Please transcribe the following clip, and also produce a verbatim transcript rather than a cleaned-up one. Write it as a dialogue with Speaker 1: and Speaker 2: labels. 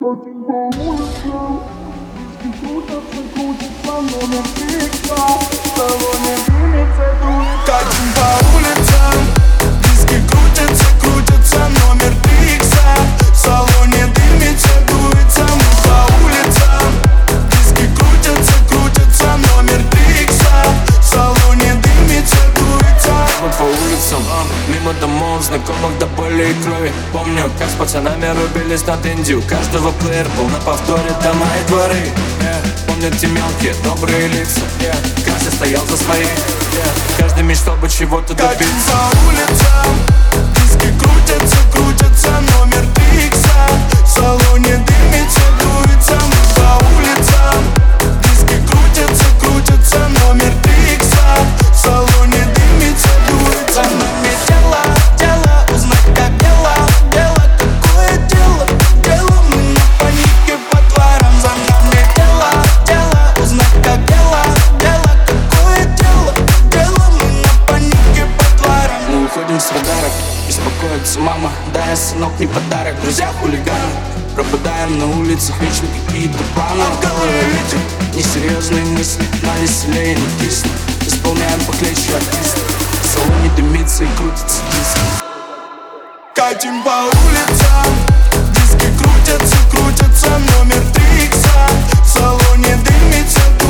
Speaker 1: Ходим по улицам, диски крутятся, крутится номер икса. В салоне дымится, дует.
Speaker 2: Катим по улицам, диски крутятся, крутятся, номер икса. В салоне дымится, дуется. Мы по улицам, диски крутятся, крутятся, номер икса. В салоне дымится, дуется.
Speaker 3: Мы по улицам, мимо домов, знакомых до боли и крови. Помню, как с пацанами рубились на дынде. У каждого плеер был на повторе дома и дворы. yeah. Помню те мелкие, добрые лица. yeah. Каждый стоял за свои. yeah. Каждый мечтал бы чего-то добиться.
Speaker 2: Катим по улицам, диски крутятся, крутятся, номер икса. В салоне дымится, дуется. Мы по улицам, диски крутятся, крутятся, номер икса. В салоне дымится, дуется. Мне дело, дело, узнать как дело, дело, какое дело, дело. Мы на панике по дворам, за нами дело, дело, узнать как дело, дело, какое дело, дело. Мы на панике по дворам.
Speaker 3: Мы уходим с радаров, беспокоится мама. Да, я сынок, не подарок, друзья хулиганы. Пропадаем на улицах, вечно какие-то планы. В голове ветер, несерьезные мысли, на веселее не кисно. Исполняем похлеще артиста. В салоне дымится и крутится диск.
Speaker 2: Катим по улицам, диски крутятся, крутятся, номер икса. В салоне дымится,